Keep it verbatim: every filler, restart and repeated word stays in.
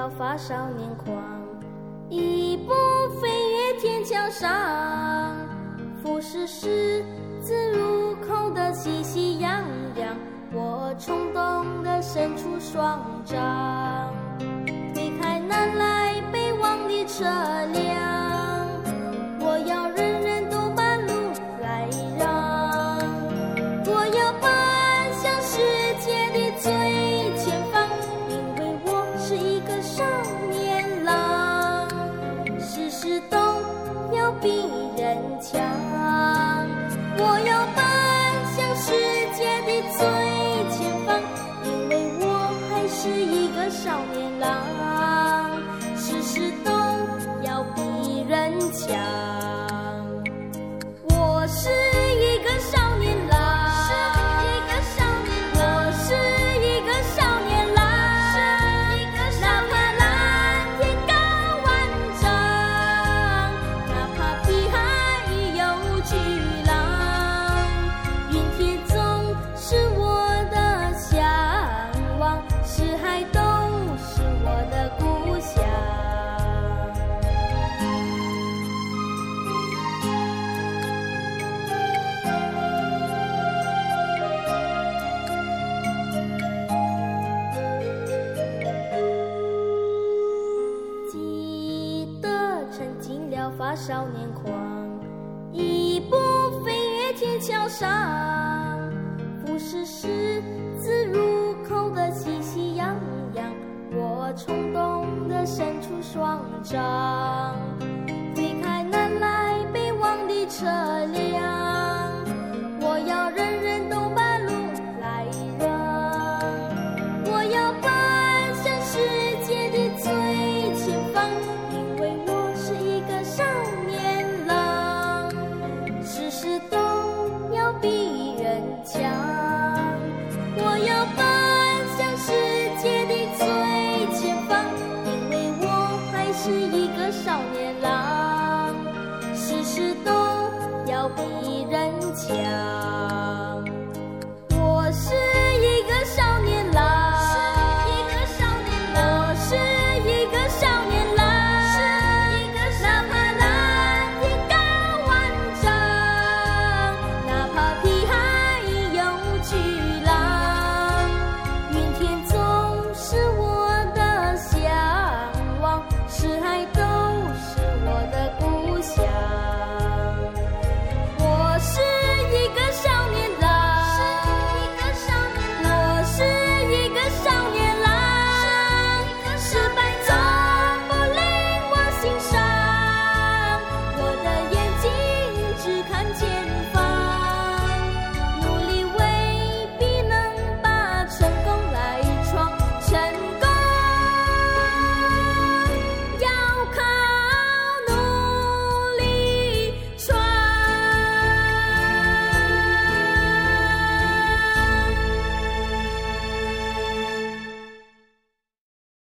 了发少年狂，一步飞越天桥上，俯视十字路口的熙熙攘攘，我冲动地伸出双掌，推开南来北往的车辆，我要人人都把路来让，我要奔向世界的最前方，因为我是一个少年郎，事事都要比人强，我要奔向世界的最前方，因为我还是一个少年郎，事事都要比人强。我是一个少年郎，我是一个少年郎，哪怕蓝天高万丈，哪怕碧海有巨浪，云天总是我的向往，四海都是我的故乡。记得曾经了发少年狂，一步飞越天桥上，俯视十字路口的熙熙攘攘，我冲动地伸出双掌，